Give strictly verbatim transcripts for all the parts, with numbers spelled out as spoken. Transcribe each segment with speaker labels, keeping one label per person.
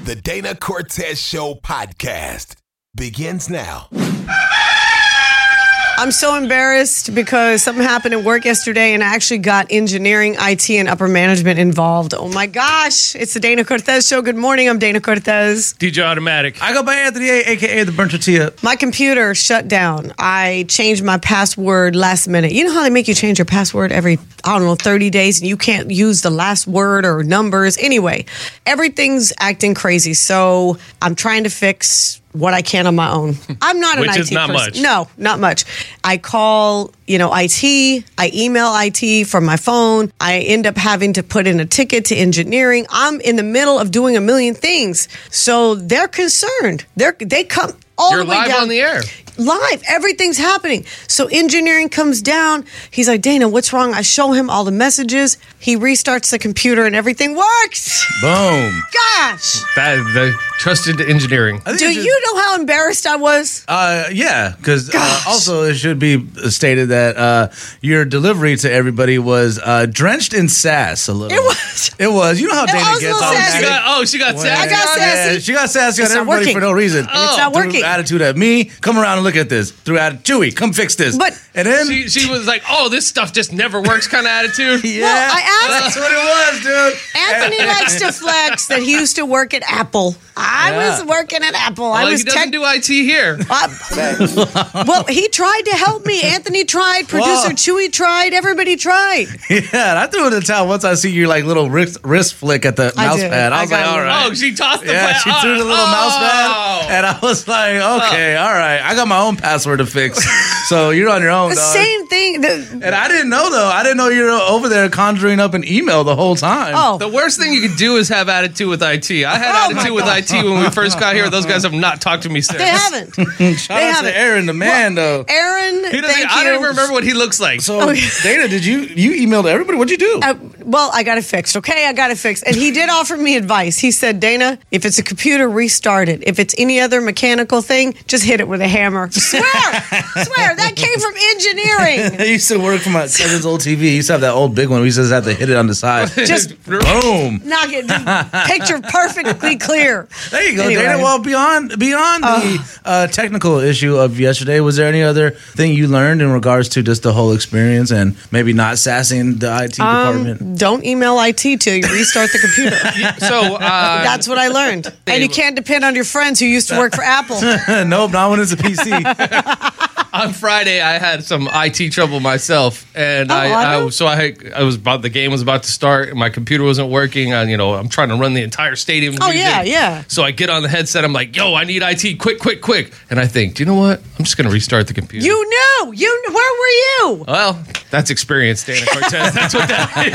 Speaker 1: The Dana Cortez Show podcast begins now.
Speaker 2: I'm so embarrassed because something happened at work yesterday and I actually got engineering, I T, and upper management involved. Oh my gosh. It's the Dana Cortez Show. Good morning. I'm Dana Cortez.
Speaker 3: D J Automatic.
Speaker 4: I go by Anthony A, a k a. The Burnt Tortilla.
Speaker 2: My computer shut down. I changed my password last minute. You know how they make you change your password every, I don't know, thirty days and you can't use the last word or numbers? Anyway, everything's acting crazy. So I'm trying to fix what I can on my own. I'm not an
Speaker 3: Which
Speaker 2: I T
Speaker 3: is not
Speaker 2: person.
Speaker 3: much.
Speaker 2: No, not much. I call, you know, I T. I email I T from my phone. I end up having to put in a ticket to engineering. I'm in the middle of doing a million things. So they're concerned. They're, they come all
Speaker 3: You're
Speaker 2: the way
Speaker 3: live
Speaker 2: down.
Speaker 3: on the air.
Speaker 2: Live. Everything's happening. So engineering comes down. He's like, Dana, what's wrong? I show him all the messages. He restarts the computer and everything works.
Speaker 4: Boom.
Speaker 2: Gosh.
Speaker 3: That the trusted engineering.
Speaker 4: I think
Speaker 2: Do
Speaker 4: it's just-
Speaker 2: you know how embarrassed I was?
Speaker 4: Uh, yeah, because uh,
Speaker 2: Gosh.
Speaker 4: also it should be stated that uh, your delivery to everybody was uh, drenched in sass a little.
Speaker 2: It was.
Speaker 4: It was. You know how
Speaker 2: It
Speaker 4: Dana
Speaker 2: was a
Speaker 4: gets
Speaker 2: little
Speaker 4: all
Speaker 2: sassy.
Speaker 3: She
Speaker 4: mad.
Speaker 3: got, oh, she got
Speaker 4: When-
Speaker 3: sassy.
Speaker 2: I got sassy.
Speaker 4: Yeah, she got sassy on
Speaker 2: It's not
Speaker 4: everybody
Speaker 2: working.
Speaker 4: for no reason.
Speaker 2: And it's not
Speaker 4: Threw
Speaker 2: working.
Speaker 4: attitude at me. Come around and look at this. Through attitude. Chewy, come fix this.
Speaker 2: But-
Speaker 4: and then
Speaker 3: She, she was like, oh, this stuff just never works kind of attitude.
Speaker 4: yeah,
Speaker 2: Well, I asked-
Speaker 4: that's what it was, dude.
Speaker 2: Anthony likes to flex that he used to work at Apple. I
Speaker 4: Yeah.
Speaker 2: was working at Apple. I
Speaker 3: Well,
Speaker 2: was
Speaker 3: he doesn't
Speaker 2: tech-
Speaker 3: do I T here.
Speaker 2: Uh, well, he tried to help me. Anthony tried. Producer
Speaker 4: Whoa.
Speaker 2: Chewy tried. Everybody tried.
Speaker 4: Yeah, and I threw in the towel once I see your like little wrist, wrist flick at the
Speaker 2: I
Speaker 4: mouse
Speaker 2: did.
Speaker 4: pad. I
Speaker 2: I
Speaker 4: was
Speaker 2: got
Speaker 4: like,
Speaker 2: you.
Speaker 4: all right.
Speaker 3: Oh, she tossed the
Speaker 4: Yeah,
Speaker 3: pad.
Speaker 4: she threw the little
Speaker 3: oh.
Speaker 4: mouse pad, and I was like, okay, all right. I got my own password to fix, so you're on your own,
Speaker 2: The
Speaker 4: dog.
Speaker 2: same thing. The,
Speaker 4: And I didn't know, though. I didn't know you were over there conjuring up an email the whole time.
Speaker 2: oh,
Speaker 3: The worst thing you could do is have attitude with I T. I had
Speaker 2: Oh, my
Speaker 3: attitude with
Speaker 2: God.
Speaker 3: I T when we first got here. Those guys have not talked to me since.
Speaker 2: they haven't.
Speaker 4: Shout
Speaker 2: they
Speaker 4: out
Speaker 2: haven't.
Speaker 4: to Aaron, the man, though.
Speaker 2: Aaron,
Speaker 3: He doesn't,
Speaker 2: thank
Speaker 3: I
Speaker 2: you.
Speaker 3: don't even remember what he looks like.
Speaker 4: So,
Speaker 2: Oh, yeah.
Speaker 4: Dana, did you you emailed everybody? What'd you do?
Speaker 2: Uh, well, I got it fixed. Okay, I got it fixed. And he did offer me advice. He said, Dana, if it's a computer, restart it. If it's any other mechanical thing, just hit it with a hammer. Swear, swear, that came from engineering.
Speaker 4: I used to work for my cousin's old T V. He used to have that old big one. We used to have to hit it on the side.
Speaker 2: Just
Speaker 4: Boom.
Speaker 2: knock it, picture perfectly clear.
Speaker 4: There you go,
Speaker 2: Anyway.
Speaker 4: Dana. Well, beyond beyond the uh, technical issue of yesterday, was there any other thing you learned in regards to just the whole experience and maybe not sassing the I T department?
Speaker 2: Um, don't email I T till you restart the computer.
Speaker 3: So, uh,
Speaker 2: That's what I learned. And you can't depend on your friends who used to work for Apple.
Speaker 4: Nope, not when it's a P C.
Speaker 3: on Friday, I had some I T trouble myself, and
Speaker 2: Oh,
Speaker 3: I,
Speaker 2: I
Speaker 3: I
Speaker 2: know.
Speaker 3: so I I was about the game was about to start, and my computer wasn't working. And you know, I'm trying to run the entire stadium.
Speaker 2: Oh,
Speaker 3: music.
Speaker 2: yeah, yeah.
Speaker 3: So I get on the headset. I'm like, "Yo, I need I T, quick, quick, quick!" And I think, do you know what? I'm just gonna restart the computer.
Speaker 2: You knew. You kn- where were you?
Speaker 3: Well, that's experience, Dana Cortez. That's what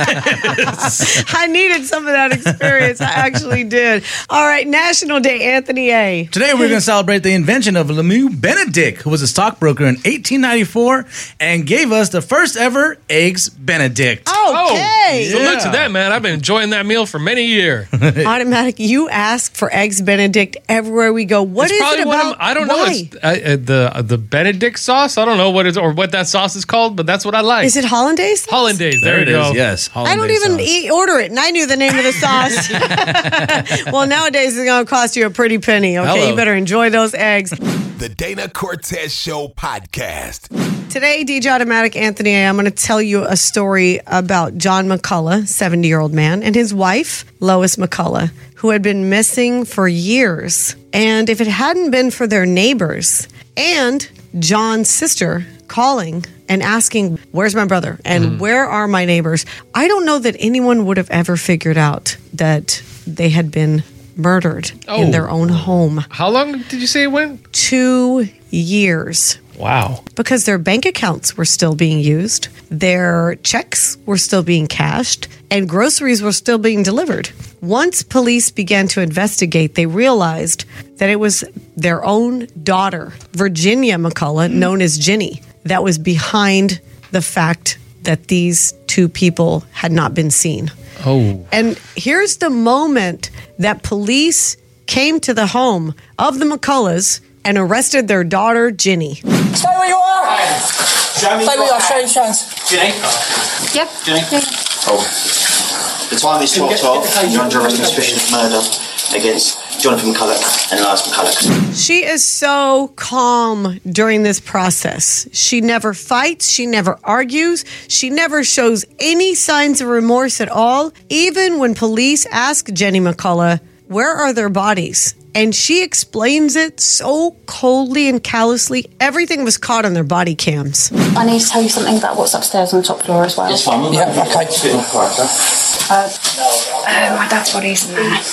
Speaker 3: that.
Speaker 2: I needed some of that experience. I actually did. All right, National Day, Anthony A.
Speaker 4: Today, we're going to celebrate the invention of Lemuel Benedict, who was a stockbroker in eighteen ninety-four and gave us the first ever Eggs Benedict.
Speaker 2: Okay.
Speaker 3: So look
Speaker 4: Yeah.
Speaker 3: to that, man. I've been enjoying that meal for many years.
Speaker 2: Automatic. You ask for Eggs Benedict everywhere we go. What
Speaker 3: It's
Speaker 2: is
Speaker 3: probably
Speaker 2: it
Speaker 3: one
Speaker 2: about?
Speaker 3: of, I don't know.
Speaker 2: Why?
Speaker 3: It's, uh, uh, the uh, the Benedict sauce. I don't know what is or what that sauce is called, but that's what I like.
Speaker 2: Is it hollandaise? sauce?
Speaker 3: Hollandaise? There,
Speaker 4: There
Speaker 3: you
Speaker 4: it
Speaker 3: go.
Speaker 4: is, yes.
Speaker 2: I don't even eat, order it, and I knew the name of the sauce. Well, nowadays it's going to cost you a pretty penny. Okay,
Speaker 4: Hello.
Speaker 2: you better enjoy those eggs.
Speaker 1: The Dana Cortez Show podcast.
Speaker 2: Today, D J Automatic Anthony A, I'm going to tell you a story about John McCullough, seventy-year-old man, and his wife, Lois McCullough, who had been missing for years. And if it hadn't been for their neighbors and John's sister calling and asking, where's my brother? And where are my neighbors? I don't know that anyone would have ever figured out that they had been murdered
Speaker 3: Oh.
Speaker 2: in their own home.
Speaker 3: How long did you say it went?
Speaker 2: Two years.
Speaker 3: Wow.
Speaker 2: Because their bank accounts were still being used, their checks were still being cashed, and groceries were still being delivered. Once police began to investigate, they realized that it was their own daughter, Virginia McCullough, known as Ginny, that was behind the fact that these two people had not been seen.
Speaker 3: Oh.
Speaker 2: And here's the moment that police came to the home of the McCulloughs and arrested their daughter, Ginny.
Speaker 5: Stay where you are.
Speaker 6: Show me
Speaker 5: Stay where you
Speaker 6: your
Speaker 5: are. Show
Speaker 6: hand.
Speaker 5: your hands.
Speaker 6: Ginny?
Speaker 7: Yep.
Speaker 6: Ginny?
Speaker 7: Yeah.
Speaker 6: Cool. The time is twelve twelve. You're under arrest on suspicion of murder against
Speaker 5: Jonathan McCulloch and Lars McCulloch.
Speaker 2: She is so calm during this process. She never fights. She never argues. She never shows any signs of remorse at all. Even when police ask Jenny McCulloch, where are their bodies? And she explains it so coldly and callously. Everything was caught on their body cams.
Speaker 6: I need to tell you something about what's upstairs on the top floor as well.
Speaker 5: It's fine. We'll
Speaker 6: yeah,
Speaker 5: okay.
Speaker 6: Uh, uh, my dad's body's in there.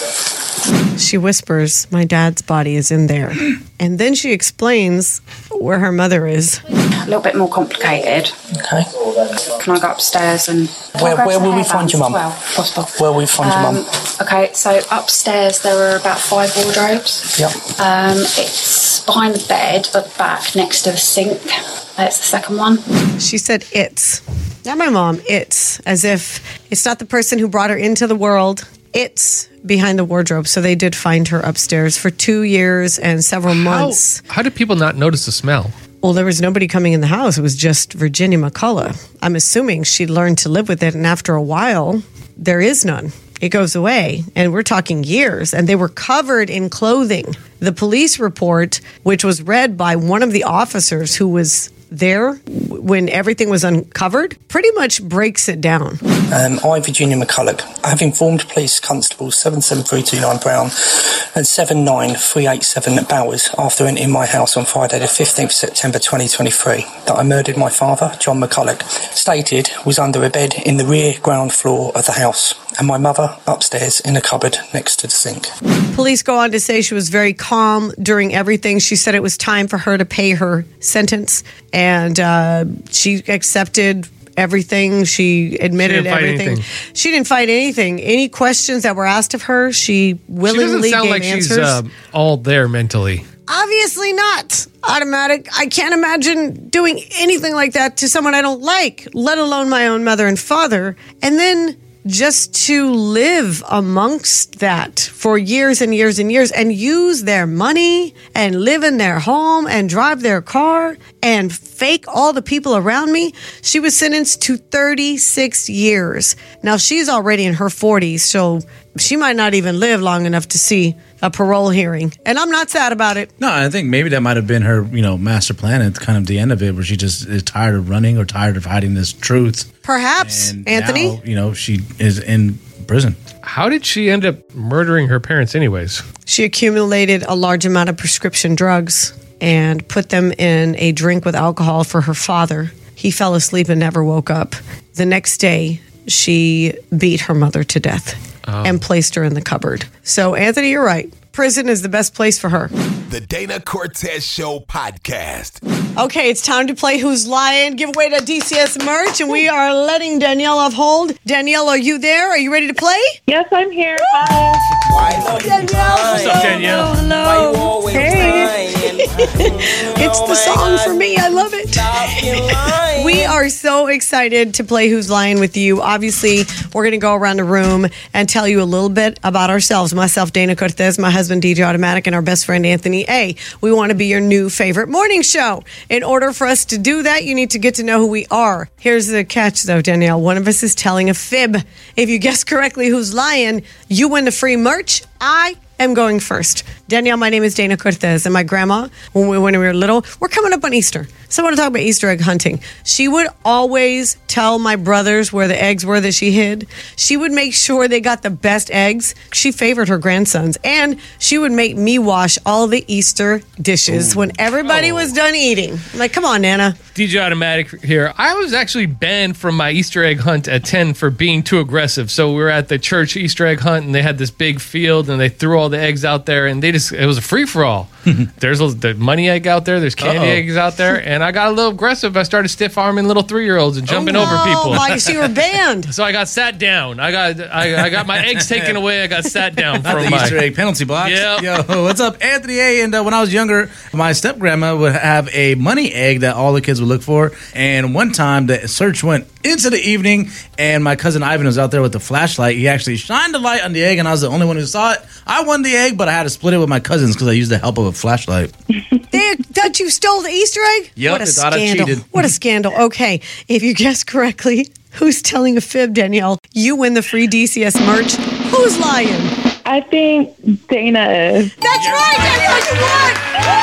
Speaker 2: She whispers, my dad's body is in there. And then she explains where her mother is.
Speaker 6: A little bit more complicated.
Speaker 5: Okay.
Speaker 6: Can I go upstairs and...
Speaker 5: Where, where will we find your mum?
Speaker 6: Well, possible.
Speaker 5: Where will we find
Speaker 6: um,
Speaker 5: your mum?
Speaker 6: Okay, so upstairs there are about five wardrobes.
Speaker 5: Yep.
Speaker 6: Um, it's behind the bed at the back next to the sink. That's the second one.
Speaker 2: She said it's. Not my mom, it's. As if it's not the person who brought her into the world. It's behind the wardrobe. So they did find her upstairs for two years and several months.
Speaker 3: How, how did people not notice the smell?
Speaker 2: Well, there was nobody coming in the house. It was just Virginia McCulloch. I'm assuming she learned to live with it. And after a while, there is none. It goes away. And we're talking years. And they were covered in clothing. The police report, which was read by one of the officers who was there when everything was uncovered, pretty much breaks it down.
Speaker 5: Um, I, Virginia McCulloch, have informed Police Constables seven seven three two nine Brown and seven nine three eight seven Bowers after entering my house on Friday the fifteenth of September twenty twenty-three that I murdered my father, John McCulloch, stated was under a bed in the rear ground floor of the house, and my mother upstairs in a cupboard next to the sink.
Speaker 2: Police go on to say she was very calm during everything. She said it was time for her to pay her sentence, and uh, she accepted everything. She admitted
Speaker 3: She didn't fight
Speaker 2: everything.
Speaker 3: anything.
Speaker 2: She didn't fight anything. Any questions that were asked of her, she
Speaker 3: She
Speaker 2: willingly
Speaker 3: doesn't sound
Speaker 2: gave
Speaker 3: like
Speaker 2: answers.
Speaker 3: she's uh, all there mentally.
Speaker 2: Obviously not. Automatic. I can't imagine doing anything like that to someone I don't like, let alone my own mother and father. And then just to live amongst that for years and years and years and use their money and live in their home and drive their car and fake all the people around me. She was sentenced to thirty-six years. Now she's already in her forties, so she might not even live long enough to see a parole hearing. And I'm not sad about it.
Speaker 4: No, I think maybe that might have been her, you know, master plan at kind of the end of it, where she just is tired of running or tired of hiding this truth.
Speaker 2: Perhaps,
Speaker 4: And
Speaker 2: Anthony.
Speaker 4: now, you know, she is in prison.
Speaker 3: How did she end up murdering her parents anyways?
Speaker 2: She accumulated a large amount of prescription drugs and put them in a drink with alcohol for her father. He fell asleep and never woke up. The next day, she beat her mother to death and placed her in the cupboard. So, Anthony, you're right. Prison is the best place for her.
Speaker 1: The Dana Cortez Show podcast.
Speaker 2: Okay, it's time to play Who's Lying, give away the D C S merch, and we are letting Danielle off hold. Danielle, are you there? Are you ready to play?
Speaker 7: Yes, I'm here. Hi.
Speaker 2: Danielle.
Speaker 3: What's up, Danielle?
Speaker 2: Hello. Hey. It's the song for me. I love it. We are so excited to play Who's Lying with you. Obviously, we're going to go around the room and tell you a little bit about ourselves. Myself, Dana Cortez, my husband, D J Automatic, and our best friend, Anthony A. We want to be your new favorite morning show. In order for us to do that, you need to get to know who we are. Here's the catch, though, Danielle. One of us is telling a fib. If you guess correctly who's lying, you win the free merch. I am going first. Danielle, my name is Dana Cortez, and my grandma, when we, when we were little, we're coming up on Easter. So I want to talk about Easter egg hunting. She would always tell my brothers where the eggs were that she hid. She would make sure they got the best eggs. She favored her grandsons. And she would make me wash all the Easter dishes when everybody
Speaker 3: Oh.
Speaker 2: was done eating. I'm like, come on, Nana.
Speaker 3: D J Automatic here. I was actually banned from my Easter egg hunt at ten for being too aggressive. So we were at the church Easter egg hunt, and they had this big field, and they threw all the eggs out there, and they just, it was a free-for-all. There's a, the money egg out there, there's candy
Speaker 4: Uh-oh.
Speaker 3: eggs out there, and I got a little aggressive. I started stiff-arming little three-year-olds and jumping over people.
Speaker 2: Oh, my, so you were banned.
Speaker 3: So I got sat down. I got I, I got my eggs taken away. I got sat down
Speaker 4: Not
Speaker 3: from
Speaker 4: the
Speaker 3: my
Speaker 4: Easter egg penalty box.
Speaker 3: Yep.
Speaker 4: Yo, what's up? Anthony A. And uh, when I was younger, my step grandma would have a money egg that all the kids would look for. And one time the search went into the evening, and my cousin Ivan was out there with the flashlight. He actually shined the light on the egg, and I was the only one who saw it. I won the egg, but I had to split it with my cousins because I used the help of a flashlight.
Speaker 2: They thought you stole the Easter egg?
Speaker 4: Yep,
Speaker 2: What a
Speaker 4: they thought I
Speaker 2: scandal.
Speaker 4: cheated.
Speaker 2: What a scandal. Okay, if you guess correctly, who's telling a fib, Danielle? You win the free D C S merch. Who's lying?
Speaker 7: I think Dana is.
Speaker 2: That's right, Danielle, you won!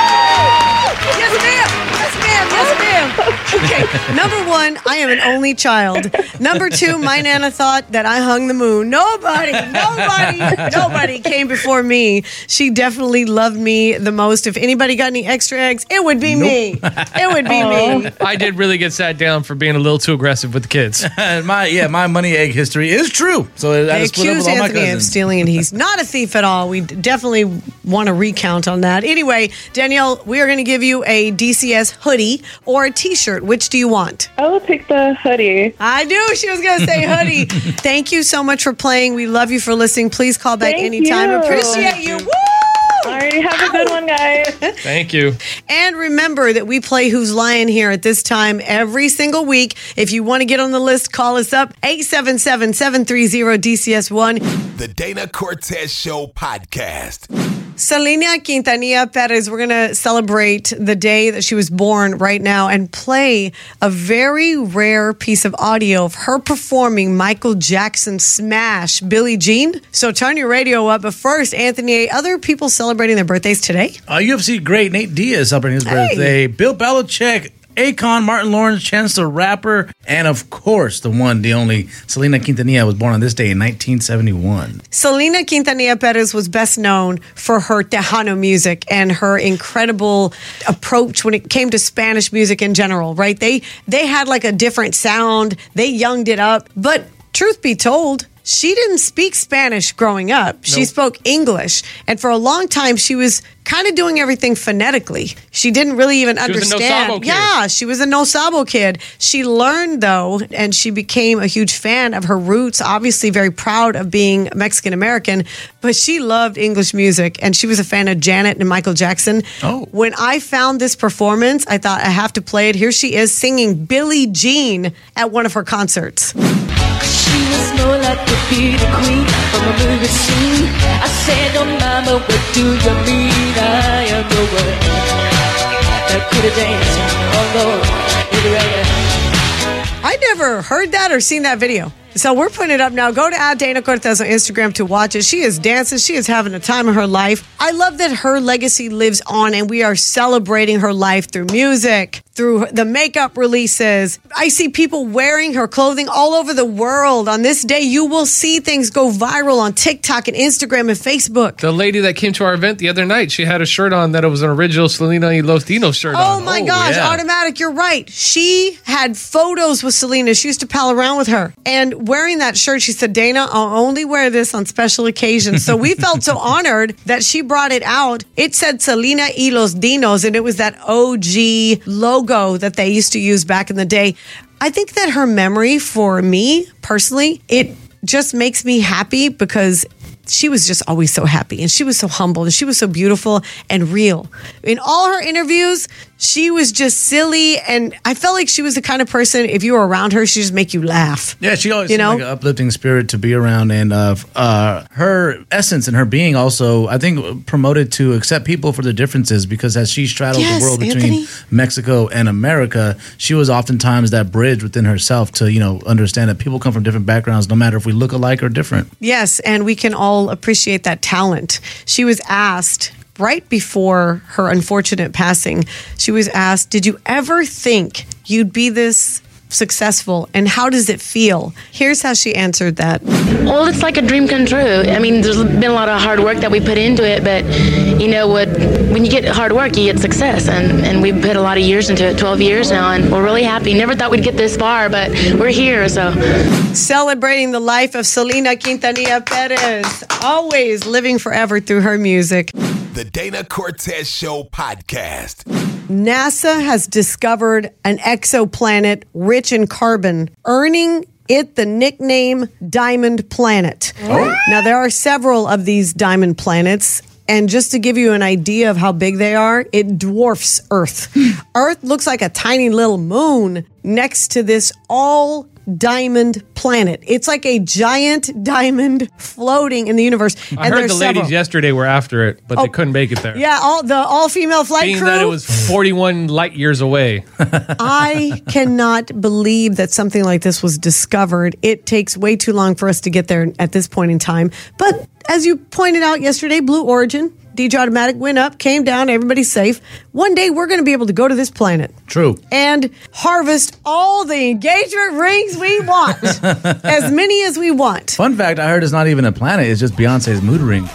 Speaker 2: Woo! Yes, ma'am. Yes, ma'am. Yes, ma'am. Okay, number one, I am an only child. Number two, my Nana thought that I hung the moon. Nobody, nobody, nobody came before me. She definitely loved me the most. If anybody got any extra eggs, it would be
Speaker 4: Nope.
Speaker 2: me. It would be me.
Speaker 3: I did really get sat down for being a little too aggressive with the kids.
Speaker 4: my yeah, my money egg history is true. So I
Speaker 2: They
Speaker 4: had to split up
Speaker 2: accused
Speaker 4: with all my
Speaker 2: Anthony of
Speaker 4: cousins.
Speaker 2: stealing, and he's not a thief at all. We definitely want to recount on that. Anyway, Danielle, we are going to give you a D C S hoodie or a T-shirt. Which do you want?
Speaker 7: I will take the hoodie.
Speaker 2: I knew she was going to say hoodie. Thank you so much for playing. We love you for listening. Please call back
Speaker 7: Thank
Speaker 2: anytime.
Speaker 7: you.
Speaker 2: Appreciate you. Woo!
Speaker 7: All right, have a good one, guys.
Speaker 3: Thank you.
Speaker 2: And remember that we play Who's Lying here at this time every single week. If you want to get on the list, call us up eight seven seven, seven three zero, D C S one.
Speaker 1: The Dana Cortez Show podcast.
Speaker 2: Selena Quintanilla Perez, we're going to celebrate the day that she was born right now and play a very rare piece of audio of her performing Michael Jackson's smash, Billie Jean. So turn your radio up. But first, Anthony, other people celebrating their birthdays today?
Speaker 4: Uh, U F C great Nate Diaz celebrating his
Speaker 2: Hey.
Speaker 4: birthday. Bill Belichick, Akon, Martin Lawrence, Chance the Rapper, and of course, the one, the only, Selena Quintanilla was born on this day in nineteen seventy-one.
Speaker 2: Selena Quintanilla Perez was best known for her Tejano music and her incredible approach when it came to Spanish music in general, right? They they had like a different sound. They younged it up. But truth be told, she didn't speak Spanish growing up. She
Speaker 3: Nope.
Speaker 2: spoke English. And for a long time, she was kind of doing everything phonetically. She didn't really even
Speaker 3: She was a no
Speaker 2: understand.
Speaker 3: sabo kid.
Speaker 2: Yeah, she was a no sabo kid. She learned, though, and she became a huge fan of her roots, obviously very proud of being Mexican American, but she loved English music, and she was a fan of Janet and Michael Jackson.
Speaker 4: Oh.
Speaker 2: When I found this performance, I thought I have to play it. Here she is singing Billie Jean at one of her concerts.
Speaker 8: She was more like to be the queen from a movie scene. I said, oh mama, what do you mean? I am the one that could have danced. Oh Lord, baby, right now.
Speaker 2: I never heard that or seen that video. So we're putting it up now. Go to at Dana Cortez on Instagram to watch it. She is dancing. She is having a time of her life. I love that her legacy lives on and we are celebrating her life through music, through the makeup releases. I see people wearing her clothing all over the world. On this day, you will see things go viral on TikTok and Instagram and Facebook.
Speaker 3: The lady that came to our event the other night, she had a shirt on that it was an original Selena y Los Dinos shirt
Speaker 2: Oh
Speaker 3: on.
Speaker 2: my
Speaker 4: Oh,
Speaker 2: gosh,
Speaker 4: yeah.
Speaker 2: Automatic, you're right. She had photos with Selena. She used to pal around with her. And wearing that shirt, she said, Dana, I'll only wear this on special occasions. So we felt so honored that she brought it out. It said Selena y Los Dinos, and it was that O G logo that they used to use back in the day. I think that her memory, for me personally, it just makes me happy because she was just always so happy and she was so humble and she was so beautiful and real. In all her interviews, she was just silly, and I felt like she was the kind of person, if you were around her, she'd just make you laugh.
Speaker 4: Yeah, she always
Speaker 2: You
Speaker 4: seemed
Speaker 2: know?
Speaker 4: like an uplifting spirit to be around, and uh, uh, her essence and her being also, I think, promoted to accept people for their differences, because as she straddled
Speaker 2: Yes,
Speaker 4: the world between
Speaker 2: Anthony.
Speaker 4: Mexico and America, she was oftentimes that bridge within herself to, you know, understand that people come from different backgrounds, no matter if we look alike or different.
Speaker 2: Yes, and we can all appreciate that talent. She was asked right before her unfortunate passing, she was asked, did you ever think you'd be this successful, and how does it feel? Here's how she answered that.
Speaker 9: Well, it's like a dream come true. I mean, there's been a lot of hard work that we put into it, but you know what? When you get hard work, you get success, and and we've put a lot of years into it, twelve years now, and we're really happy. Never thought we'd get this far, but we're here. So,
Speaker 2: Celebrating the life of Selena Quintanilla Perez, always living forever through her music.
Speaker 1: The Dana Cortez Show podcast.
Speaker 2: NASA has discovered an exoplanet rich in carbon, earning it the nickname Diamond Planet. Now, there are several of these diamond planets. And just to give you an idea of how big they are, it dwarfs Earth. Earth looks like a tiny little moon next to this all diamond planet. It's like a giant diamond floating in the universe.
Speaker 3: I
Speaker 2: and
Speaker 3: heard
Speaker 2: there's
Speaker 3: the ladies
Speaker 2: several.
Speaker 3: yesterday were after it, but
Speaker 2: Oh.
Speaker 3: they couldn't make it there.
Speaker 2: Yeah, all the all-female flight
Speaker 3: Being
Speaker 2: crew.
Speaker 3: that it was forty-one light years away.
Speaker 2: I cannot believe that something like this was discovered. It takes way too long for us to get there at this point in time. But as you pointed out yesterday, Blue Origin, D J Automatic went up, came down, everybody's safe. One day we're going to be able to go to this planet.
Speaker 4: True.
Speaker 2: And harvest all the engagement rings we want. As many as we want.
Speaker 4: Fun fact, I heard it's not even a planet. It's just Beyonce's mood ring.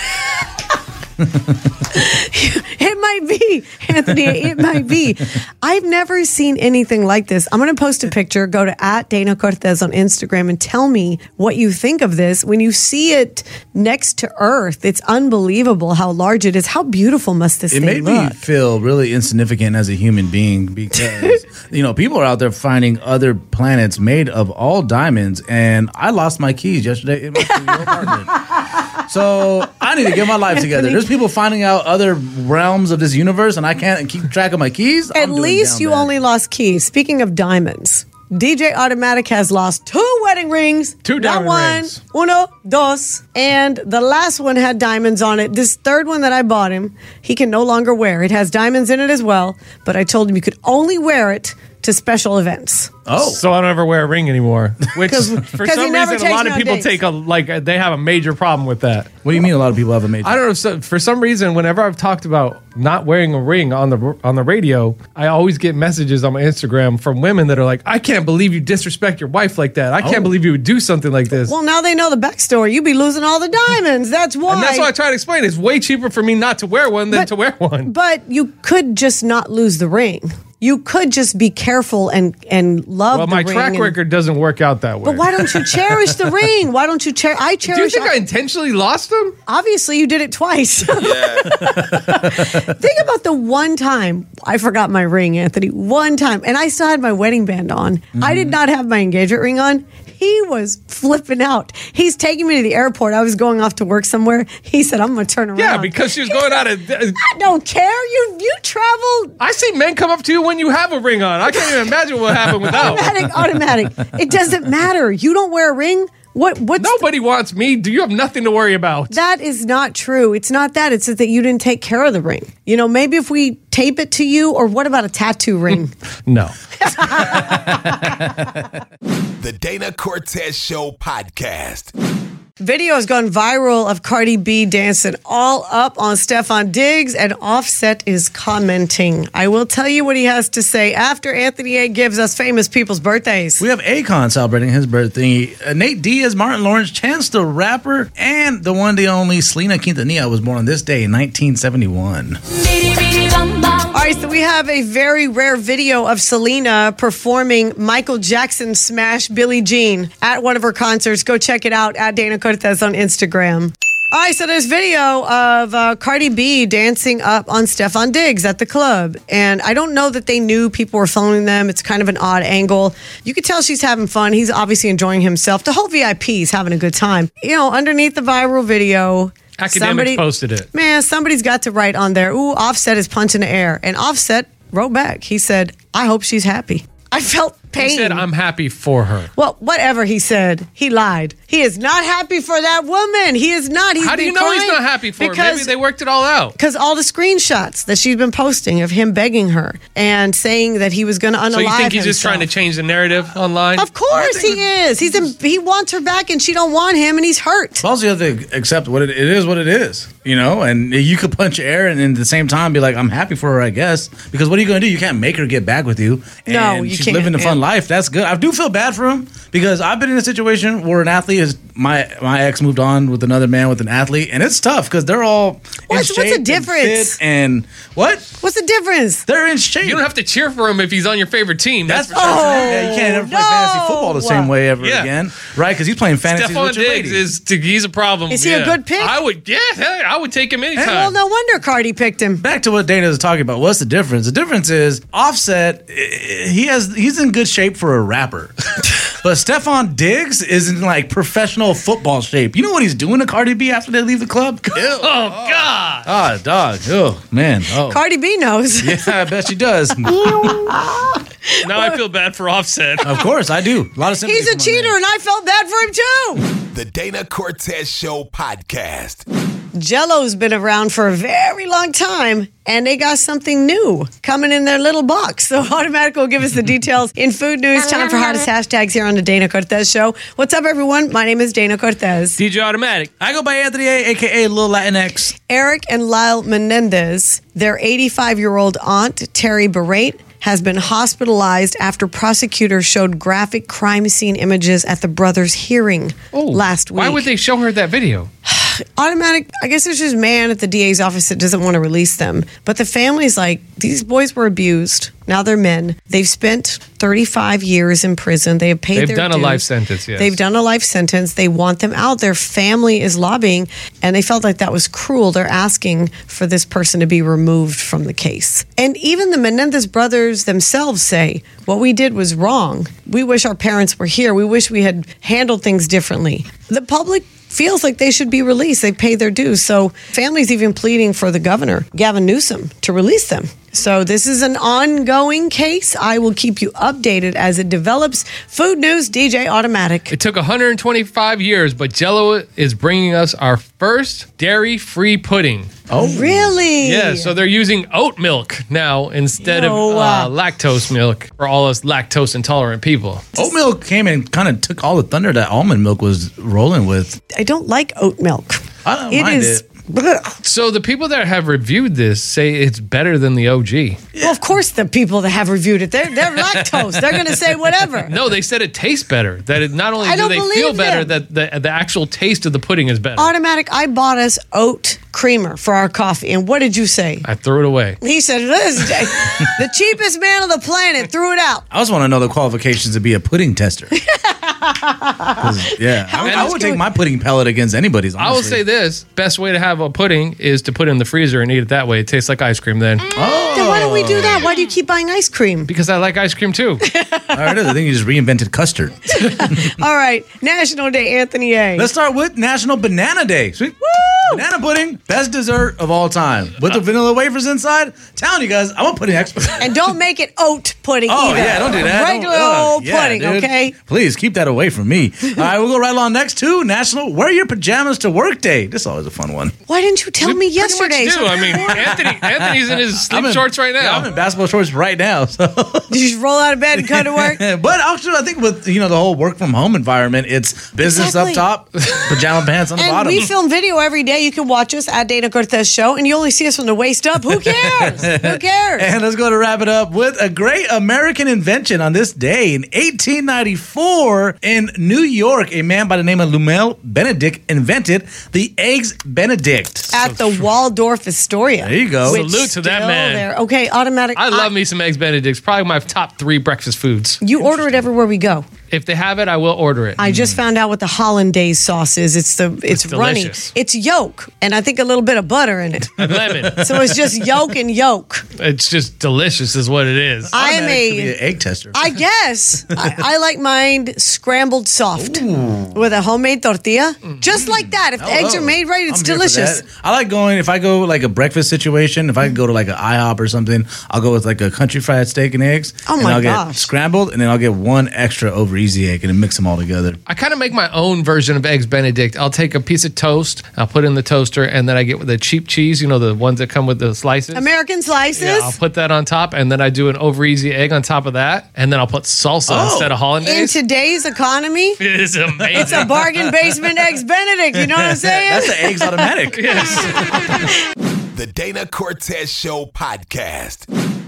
Speaker 2: It might be, Anthony. It might be. I've never seen anything like this. I'm going to post a picture. Go to at Dana Cortez on Instagram and tell me what you think of this. When you see it next to Earth, it's unbelievable how large it is. How beautiful must this
Speaker 4: It
Speaker 2: thing
Speaker 4: made me
Speaker 2: look?
Speaker 4: feel really insignificant as a human being because, you know, people are out there finding other planets made of all diamonds, and I lost my keys yesterday in my studio apartment. So I need to get my life together. There's people finding out other realms of this universe, and I can't keep track of my keys.
Speaker 2: At
Speaker 4: I'm doing
Speaker 2: least
Speaker 4: down
Speaker 2: you
Speaker 4: bad.
Speaker 2: only lost keys. Speaking of diamonds, D J Automatic has lost two wedding rings.
Speaker 3: Two
Speaker 2: Not
Speaker 3: diamond
Speaker 2: one,
Speaker 3: rings.
Speaker 2: uno, dos. And the last one had diamonds on it. This third one that I bought him, he can no longer wear. It has diamonds in it as well, but I told him you could only wear it to special events.
Speaker 4: Oh,
Speaker 3: So I don't ever wear a ring anymore. Which,
Speaker 2: 'Cause-
Speaker 3: for
Speaker 2: 'cause he
Speaker 3: some
Speaker 2: never
Speaker 3: reason, a
Speaker 2: takes
Speaker 3: lot
Speaker 2: me
Speaker 3: of
Speaker 2: on
Speaker 3: people
Speaker 2: dates.
Speaker 3: take a like they have a major problem with that.
Speaker 4: what do you mean? A lot of people have a major.
Speaker 3: I don't know. So for some reason, whenever I've talked about not wearing a ring on the on the radio, I always get messages on my Instagram from women that are like, "I can't believe you disrespect your wife like that. I can't
Speaker 4: Oh.
Speaker 3: believe you would do something like this."
Speaker 2: Well, now they know the backstory. You be losing all the diamonds. That's why.
Speaker 3: and that's why I try to explain. It's way cheaper for me not to wear one than
Speaker 2: But-
Speaker 3: to wear one.
Speaker 2: But you could just not lose the ring. You could just be careful and and love
Speaker 3: Well,
Speaker 2: the
Speaker 3: my
Speaker 2: ring.
Speaker 3: track
Speaker 2: and-
Speaker 3: record doesn't work out that way.
Speaker 2: But why don't you cherish the ring? Why don't you cherish? I
Speaker 3: Do you
Speaker 2: cherish.
Speaker 3: think I intentionally lost them?
Speaker 2: Obviously, you did it twice. Think about the one time I forgot my ring, Anthony. One time, and I still had my wedding band on.
Speaker 3: Mm-hmm.
Speaker 2: I did not have my engagement ring on. He was flipping out. He's taking me to the airport. I was going off to work somewhere. He said, "I'm going to turn around."
Speaker 3: Yeah, because she was going out of.
Speaker 2: I don't care. You you travel.
Speaker 3: I see men come up to you when you have a ring on. I can't even imagine what happened without.
Speaker 2: Automatic, automatic. It doesn't matter. You don't wear a ring. What? What's
Speaker 3: Nobody wants me. Do you have nothing to worry about?
Speaker 2: That is not true. It's not that. It's just that you didn't take care of the ring. You know, maybe if we tape it to you, or what about a tattoo ring?
Speaker 3: No.
Speaker 1: The Dana Cortez Show podcast.
Speaker 2: Video has gone viral of Cardi B dancing all up on Stefan Diggs, and Offset is commenting. I will tell you what he has to say after Anthony A gives us famous people's birthdays.
Speaker 4: We have Akon celebrating his birthday. Uh, Nate Diaz, Martin Lawrence, Chance the Rapper, and the one, the only Selena Quintanilla was born on this day in nineteen seventy-one.
Speaker 2: All right, so we have a very rare video of Selena performing Michael Jackson's smash Billie Jean at one of her concerts. Go check it out at Dana Cortez on Instagram. All right, so there's video of uh, Cardi B dancing up on Stefan Diggs at the club. And I don't know that they knew people were filming them. It's kind of an odd angle. You could tell she's having fun. He's obviously enjoying himself. The whole V I P is having a good time. You know, underneath the viral video,
Speaker 3: Academics
Speaker 2: somebody-
Speaker 3: posted it.
Speaker 2: Man, somebody's got to write on there, ooh, Offset is punching the air. And Offset wrote back. He said, I hope she's happy. I felt pain.
Speaker 3: He said, I'm happy for her.
Speaker 2: Well, whatever he said, he lied. He is not happy for that woman. He is not. He's
Speaker 3: How do you
Speaker 2: been
Speaker 3: know he's
Speaker 2: crying
Speaker 3: not happy for her?
Speaker 2: because,
Speaker 3: Maybe they worked it all out.
Speaker 2: Because all the screenshots that she's been posting of him begging her and saying that he was going to unalive
Speaker 3: So you think he's just
Speaker 2: himself.
Speaker 3: trying to change the narrative online?
Speaker 2: Of course he is. He's in, he wants her back and she don't want him and he's hurt.
Speaker 4: Also, you have to accept what it, it is, what it is, you know. And you could punch air and, and at the same time be like, "I'm happy for her," I guess. Because what are you going to do? You can't make her get back with you. And
Speaker 2: No, you
Speaker 4: she's
Speaker 2: can't,
Speaker 4: living a fun
Speaker 2: yeah.
Speaker 4: life. That's good. I do feel bad for him because I've been in a situation where an athlete is my my ex moved on with another man with an athlete, and it's tough because they're all in
Speaker 2: What's- what's the
Speaker 4: shape and
Speaker 2: difference?
Speaker 4: fit And, what?
Speaker 2: What's the difference?
Speaker 4: They're in shape.
Speaker 3: You don't have to cheer for him if he's on your favorite team. That's,
Speaker 4: That's
Speaker 3: for sure.
Speaker 4: yeah, you can't ever play
Speaker 2: no.
Speaker 4: fantasy football the same way ever
Speaker 3: Yeah.
Speaker 4: again, right? Because he's playing fantasy
Speaker 3: Stephon
Speaker 4: with your
Speaker 3: Diggs
Speaker 4: lady.
Speaker 3: is he's a problem.
Speaker 2: Is he a
Speaker 3: Yeah.
Speaker 2: good pick?
Speaker 3: I would, yeah, hell, I would take him anytime.
Speaker 2: Well, no wonder Cardi picked him.
Speaker 4: Back to what Dana is talking about. What's the difference? The difference is Offset. eh, He has he's in good shape for a rapper, but Stefan Diggs is in like professional football shape. You know what he's doing to Cardi B after they leave the club? Ew.
Speaker 3: Oh God!
Speaker 4: Ah, dog. Oh man. Oh
Speaker 2: Cardi B knows.
Speaker 4: yeah, I bet she does.
Speaker 3: Now I feel bad for Offset.
Speaker 4: Of course, I do. A lot of sympathy.
Speaker 2: He's a
Speaker 4: for my
Speaker 2: cheater,
Speaker 4: man.
Speaker 2: and I felt bad for him too.
Speaker 1: The Dana Cortez Show podcast.
Speaker 2: Jell-O's been around for a very long time, and they got something new coming in their little box. So Automatic will give us the details in food news. Time for hottest hashtags here on the Dana Cortez Show. What's up, everyone? My name is Dana Cortez.
Speaker 3: D J Automatic.
Speaker 4: I go by Anthony A, a k a. Lil Latinx.
Speaker 2: Eric and Lyle Menendez, their eighty-five-year-old aunt, Terry Barrate, has been hospitalized after prosecutors showed graphic crime scene images at the brothers' hearing last week.
Speaker 3: Why would they show her that video?
Speaker 2: Automatic, I guess there's just man at the D A's office that doesn't want to release them. But the family's like, these boys were abused. Now they're men. They've spent thirty-five years in prison. They have paid
Speaker 3: They've
Speaker 2: their
Speaker 3: done a
Speaker 2: dues.
Speaker 3: life sentence, yes.
Speaker 2: They've done a life sentence. They want them out. Their family is lobbying, and they felt like that was cruel. They're asking for this person to be removed from the case. And even the Menendez brothers themselves say, what we did was wrong. We wish our parents were here. We wish we had handled things differently. The public feels like they should be released. They pay their dues. So families even pleading for the governor, Gavin Newsom, to release them. So this is an ongoing case. I will keep you updated as it develops. Food news, D J Automatic.
Speaker 3: It took one hundred twenty-five years, but Jell-O is bringing us our first dairy-free pudding.
Speaker 2: Oh, really?
Speaker 3: Yeah, so they're using oat milk now instead
Speaker 2: Yo,
Speaker 3: of uh,
Speaker 2: uh,
Speaker 3: lactose milk for all us lactose intolerant people.
Speaker 4: Oat milk came and kind of took all the thunder that almond milk was rolling with.
Speaker 2: I don't like oat milk.
Speaker 4: I don't
Speaker 2: It
Speaker 4: mind
Speaker 2: is.
Speaker 4: it.
Speaker 2: Blech.
Speaker 3: So the people that have reviewed this say it's better than the O G.
Speaker 2: Well, of course, the people that have reviewed it, they're, they're lactose. They're going to say whatever.
Speaker 3: No, they said it tastes better. That it not only
Speaker 2: I
Speaker 3: do
Speaker 2: don't
Speaker 3: they
Speaker 2: believe
Speaker 3: feel better,
Speaker 2: them.
Speaker 3: that the, the actual taste of the pudding is better.
Speaker 2: Automatic, I bought us oat creamer for our coffee. And what did you say?
Speaker 3: I threw it away.
Speaker 2: He said, this is the cheapest man on the planet threw it out.
Speaker 4: I just want to know the qualifications to be a pudding tester. 'Cause, yeah, I, mean, I would take my pudding palette against anybody's. Honestly.
Speaker 3: I will say this: best way to have a pudding is to put it in the freezer and eat it that way. It tastes like ice cream then.
Speaker 4: Oh.
Speaker 2: Then why don't we do that? Why do you keep buying ice cream?
Speaker 3: Because I like ice cream too.
Speaker 4: All right, I think you just reinvented custard.
Speaker 2: All right, National Day, Anthony A.
Speaker 4: Let's start with National Banana Day. Sweet. Woo! Banana pudding, best dessert of all time. With the vanilla wafers inside. Telling you guys, I'm a pudding expert.
Speaker 2: And don't make it oat pudding
Speaker 4: Oh,
Speaker 2: either.
Speaker 4: yeah, don't do that.
Speaker 2: Regular
Speaker 4: Don't- ugh.
Speaker 2: old
Speaker 4: Yeah,
Speaker 2: pudding,
Speaker 4: dude.
Speaker 2: okay?
Speaker 4: Please keep that away from me. All right, we'll go right along next to National Wear Your Pajamas to Work Day. This is always a fun one.
Speaker 2: Why didn't you tell me
Speaker 3: Pretty much
Speaker 2: yesterday?
Speaker 3: do. I mean, Anthony, Anthony's in his sleep
Speaker 4: I'm in-
Speaker 3: shorts right
Speaker 4: Yeah,
Speaker 3: now.
Speaker 4: I'm in basketball shorts right now. So.
Speaker 2: Did you just roll out of bed and come to work?
Speaker 4: But actually, I think with you know the whole work from home environment, it's business
Speaker 2: Exactly.
Speaker 4: up top, pajama pants on the
Speaker 2: And
Speaker 4: bottom.
Speaker 2: we film video every day. You can watch us at Dana Cortez Show, and you only see us from the waist up. Who cares? Who cares?
Speaker 4: And let's go to wrap it up with a great American invention on this day. In eighteen ninety-four, in New York, a man by the name of Lumel Benedict invented the Eggs Benedict.
Speaker 2: At the Waldorf Astoria.
Speaker 4: There you go.
Speaker 2: Which
Speaker 3: Salute to that
Speaker 2: still
Speaker 3: man.
Speaker 2: There. Okay, automatic.
Speaker 3: I love me some Eggs Benedicts. Probably my top three breakfast foods.
Speaker 2: You order it everywhere we go.
Speaker 3: If they have it, I will order it.
Speaker 2: I just found out what the hollandaise sauce is. It's the it's,
Speaker 3: It's
Speaker 2: runny.
Speaker 3: delicious.
Speaker 2: It's yolk, and I think a little bit of butter in it.
Speaker 3: And lemon.
Speaker 2: So it's just yolk and yolk.
Speaker 3: It's just delicious, is what it is.
Speaker 2: I am
Speaker 4: Automatic could be
Speaker 2: a.
Speaker 4: an egg tester.
Speaker 2: I guess I, I like mine scrambled soft with a homemade tortilla, just like that. If the eggs are made right, it's
Speaker 4: I'm here for
Speaker 2: delicious.
Speaker 4: that. I like going, if I go like a breakfast situation, if I go to like an IHOP or something, I'll go with like a country fried steak and eggs.
Speaker 2: Oh
Speaker 4: and
Speaker 2: my
Speaker 4: I'll
Speaker 2: gosh.
Speaker 4: get scrambled, and then I'll get one extra over easy egg and then mix them all together.
Speaker 3: I kind of make my own version of Eggs Benedict. I'll take a piece of toast, I'll put it in the toaster, and then I get the cheap cheese, you know, the ones that come with the slices.
Speaker 2: American slices.
Speaker 3: Yeah, I'll put that on top, and then I do an over easy egg on top of that, and then I'll put salsa
Speaker 4: Oh.
Speaker 3: instead of
Speaker 2: In
Speaker 3: hollandaise.
Speaker 2: today's economy,
Speaker 3: It is amazing.
Speaker 2: it's a bargain basement eggs Benedict. You know what I'm saying?
Speaker 4: That's the eggs automatic.
Speaker 3: Yes.
Speaker 1: The Dana Cortez Show podcast.